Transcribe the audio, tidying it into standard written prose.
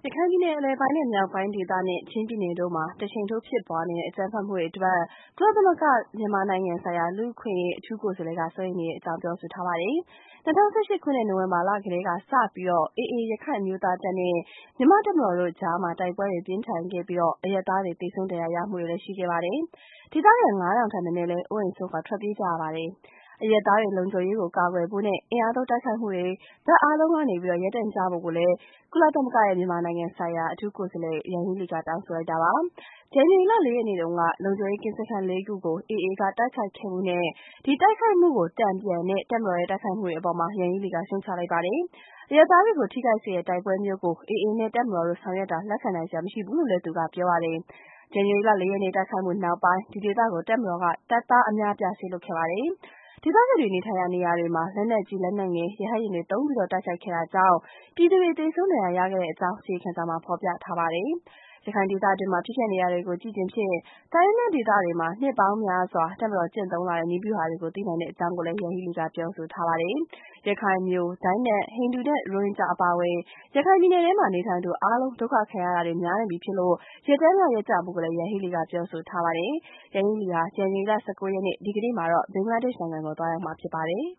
ခိုင်ပြည်နယ်အလယ်ပိုင်းနဲ့မြောက်ပိုင်းဒေသနဲ့ချင်းပြည်နယ်တို့မှာတချိန်ထိုးဖြစ်ပွားနေတဲ့အကြမ်းဖက်မှုတွေအတွက် ကုလသမဂ္ဂမြန်မာနိုင်ငံဆိုင်ရာလူ့အခွင့်အရေးအထူးကိုယ်စားလှယ်ကစိုးရိမ်နေတဲ့အကြောင်းပြောဆိုထားပါတယ်။ 2018 ခုနှစ်နိုဝင်ဘာလကတည်းကစပြီး AA ရခိုင်အမျိုးသားတပ်နဲ့မြန်မာ့တပ်မတော်တို့ကြားတိုက်ပွဲတွေပြင်းထန်ခဲ့ပြီးအရပ်သားတွေသေဆုံးဒဏ်ရာရမှုတွေလည်းရှိခဲ့ပါတယ်။ ဒေသခံ 5,000 ထက်မနည်းလည်းအိုးအိမ်စွန့်ခွာထွက်ပြေးကြရပါတယ်။ အရပ်သားတွေလုံခြုံရေးကိုကာကွယ်ဖို့နဲ့အင်အားသုံးတိုက်ခိုက်မှုတွေဘက်အားလုံးကနေရပ်တန့်ကြဖို့လည်းကုလသမဂ္ဂရဲ့မြန်မာနိုင်ငံဆိုင်ရာအထူးကိုယ်စားလှယ် Yanghee Lee ကတောင်းဆိုလိုက်တာပါ။ ဇန်နဝါရီလ 4 ရက်နေ့တုန်းကလုံခြုံရေးကင်းစခန်း 4 ခုကို AA ကတိုက်ခိုက်ခဲ့မှုနဲ့ဒီတိုက်ခိုက်မှုကိုတန်ပြန်တဲ့တပ်မတော်ရဲ့တိုက်ခိုက်မှုတွေအပေါ်Yanghee Lee ကရှုတ်ချလိုက်ပါတယ်။ အရပ်သားတွေကိုထိခိုက်စေတဲ့တိုက်ပွဲမျိုးကို AA နဲ့တပ်မတော်တို့ဆောင်ရွက်တာလက်ခံနိုင်စရာမရှိဘူးလို့လည်းသူကပြောပါတယ်။ ဇန်နဝါရီလ 4 ရက်နေ့တိုက်ခိုက်မှုနောက်ပိုင်းဒီဒေသကိုတပ်မတော်ကတပ်သားအများအပြားစေလွှတ်ခဲ့ပါတယ်။ ဒေသခံတွေနေထိုင်ရာနေရာတွေမှာလက်နက်ကြီးလက်နက်ငယ်ရဟတ်ယာဉ်တွေသုံးပြီးတိုက်ခိုက်ခဲ့တာကြောင့်ပြည်သူတွေသေဆုံးဒဏ်ရာရခဲ့တဲ့အကြောင်းအစီရင်ခံစာမှာဖော်ပြထားပါတယ်။ ရခိုင်ဒေသတွင်းဖြစ်ပျက်နေတာတွေကိုကြည့်ခြင်းဖြင့်တိုင်းရင်းသားဒေသတွေမှာနှစ်ပေါင်းများစွာတပ်မတော်ကျင့်သုံးလာတဲ့နည်းဗျူဟာတွေကိုသိနိုင်တဲ့အကြောင်းကိုလည်းYanghee Lee ကပြောဆိုထားပါတယ်။ ရခိုင်မြိုဒိုင်းနက်ဟိန္ဒူနဲ့ရိုဟင်ဂျာအပါအဝင်ရခိုင်ပြည်နယ်ထဲမှာနေထိုင်သူအားလုံးဒုက္ခခံရတာတွေများနေပြီဖြစ်လို့ရပ်တန်းကရပ်ကြဖို့ကိုလည်းYanghee Lee ကပြောဆိုထားပါတယ်။ Yanghee Lee ဟာ ဇန်နဝါရီလ 19 ရက်နေ့ဒီကနေ့မှာဘင်္ဂလားဒေ့ရှ်နိုင်ငံကိုသွားရောက်မှာဖြစ်ပါတယ်။